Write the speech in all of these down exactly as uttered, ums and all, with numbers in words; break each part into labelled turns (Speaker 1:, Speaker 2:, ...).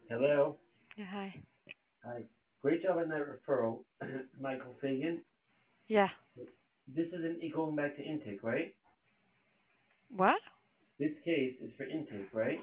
Speaker 1: Hello.
Speaker 2: Yeah, hi.
Speaker 1: Hi. Great job on that referral, Michael Fagan.
Speaker 2: Yeah.
Speaker 1: This isn't e- going back to intake, right?
Speaker 2: What?
Speaker 1: This case is for intake, right?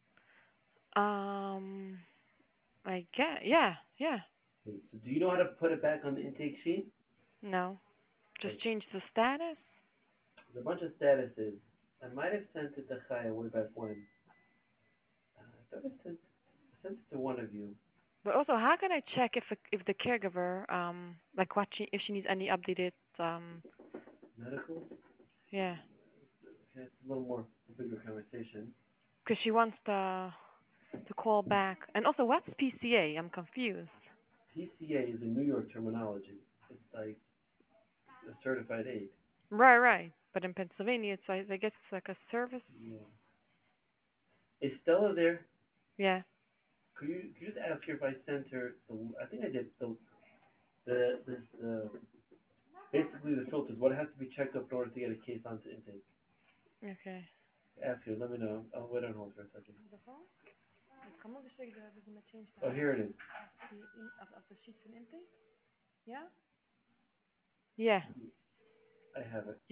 Speaker 2: Um, I get. Yeah, yeah.
Speaker 1: Okay, so do you know how to put it back on the intake sheet?
Speaker 2: No.
Speaker 1: Okay.
Speaker 2: Just change the status.
Speaker 1: There's a bunch of statuses. I might have sent it to Chaya way back when. Uh, I thought I sent, I sent it to one of you.
Speaker 2: But also, how can I check if if the caregiver, um, like what she if she needs any updated, um,
Speaker 1: Medical?
Speaker 2: yeah,
Speaker 1: Okay, it's a little more a bigger conversation.
Speaker 2: because she wants to to call back. And also, what's P C A? I'm confused.
Speaker 1: P C A is a New York terminology. It's like a certified aid.
Speaker 2: Right, right. But in Pennsylvania, it's I, I guess it's like a service.
Speaker 1: Yeah. Is Stella there?
Speaker 2: Yeah.
Speaker 1: Could you, could you just ask her if I sent her the, I think I did the, the, this, the, basically the filters, what has to be checked up in order to get a case onto intake?
Speaker 2: Okay.
Speaker 1: Ask her, let me know. I'll wait on hold for a second.
Speaker 2: De phone? Ik kan ook eens zeggen dat we met change
Speaker 1: Oh, here it is.
Speaker 2: of the sheets in intake. Yeah. Yeah.
Speaker 1: I have it.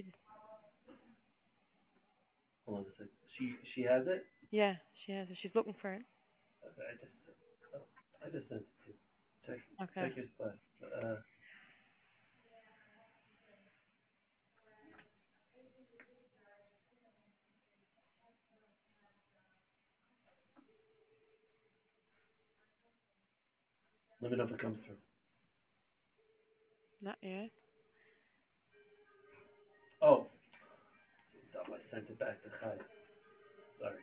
Speaker 1: Hold on a second. She, she has it?
Speaker 2: Yeah. She has it. She's looking for it.
Speaker 1: Okay, I just, oh, I just sent it to you. Check,
Speaker 2: Okay.
Speaker 1: check your spot. Uh, let me know if it comes through.
Speaker 2: Not yet.
Speaker 1: Oh, oh, I sent it back to Chai. Sorry.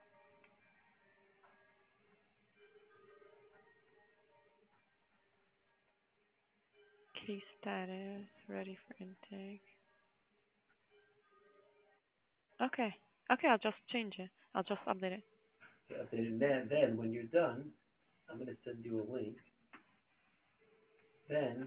Speaker 2: Key status ready for intake. Okay. Okay. I'll just change it. I'll just update it.
Speaker 1: Okay, updated. And then, then when you're done, I'm going to send you a link. Then,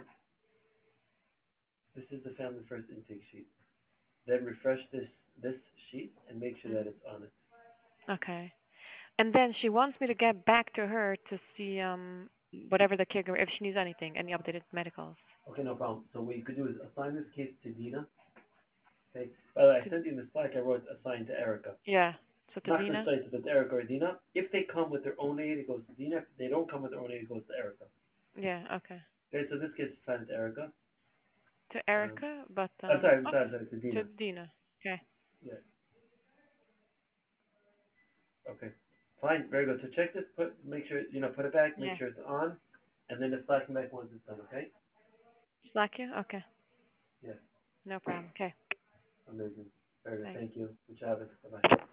Speaker 1: this is the Family First intake sheet. Then refresh this this sheet and make sure that
Speaker 2: Mm.
Speaker 1: it's on it.
Speaker 2: Okay. And then she wants me to get back to her to see um whatever the caregiver if she needs anything, any updated medicals.
Speaker 1: Okay, no problem. So what you could do is assign this case to Dina. Okay. By the way, I
Speaker 2: To,
Speaker 1: sent you in the Slack. I wrote assign to Erica.
Speaker 2: yeah. So to
Speaker 1: Not to
Speaker 2: Dina.
Speaker 1: say to the Erica or Dina. If they come with their own aid, it goes to Dina. If they don't come with their own aid, it goes to Erica.
Speaker 2: Yeah. Okay.
Speaker 1: Okay, so this gets assigned to Erica.
Speaker 2: To
Speaker 1: Um,
Speaker 2: Erica, but
Speaker 1: I'm
Speaker 2: um.
Speaker 1: sorry, I'm sorry,
Speaker 2: Okay.
Speaker 1: I'm sorry, to
Speaker 2: To
Speaker 1: Dina.
Speaker 2: Dina. Okay.
Speaker 1: Yeah. Okay. Fine. Very good. So check this. Put make sure you know put it back. Make
Speaker 2: Yeah.
Speaker 1: sure it's on, and then just Slack me back once it's done. Okay.
Speaker 2: Slack you. Okay.
Speaker 1: Yeah.
Speaker 2: No problem. Okay.
Speaker 1: Amazing. Very good.
Speaker 2: Thanks.
Speaker 1: Thank you. Good job. Bye bye.